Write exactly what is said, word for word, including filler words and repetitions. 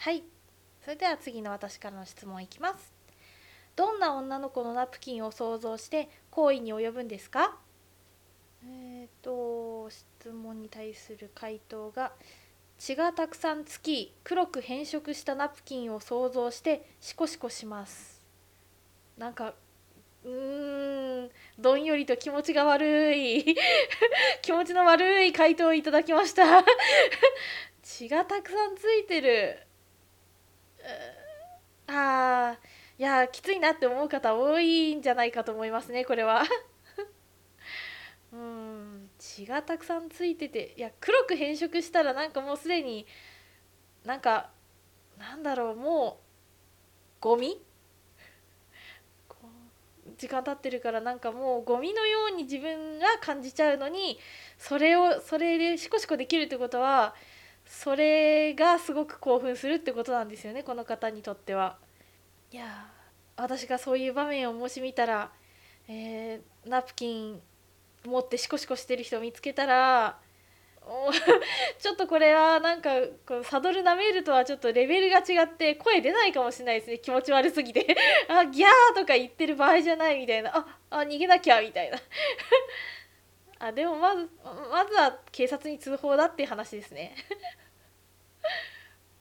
はい、それでは次の私からの質問いきます。どんな女の子のナプキンを想像して行為に及ぶんですか？えっ、と質問に対する回答が、血がたくさんつき黒く変色したナプキンを想像してシコシコします。なんかうーんどんよりと気持ちが悪い気持ちの悪い回答をいただきました血がたくさんついてる。あー、いやきついなって思う方多いんじゃないかと思いますね、これはうん、血がたくさんついてて、いや黒く変色したらなんかもうすでになんかなんだろう、もうゴミこう時間経ってるからなんかもうゴミのように自分が感じちゃうのに、それをそれでシコシコできるってことはそれがすごく興奮するってことなんですよね、この方にとっては。いや私がそういう場面をもし見たら、えーナプキン持ってシコシコしてる人見つけたらちょっとこれはなんかこのサドル舐めるとはちょっとレベルが違って声出ないかもしれないですね、気持ち悪すぎてあギャーとか言ってる場合じゃないみたいな、ああ逃げなきゃみたいなあでもまずまずは警察に通報だっていう話ですね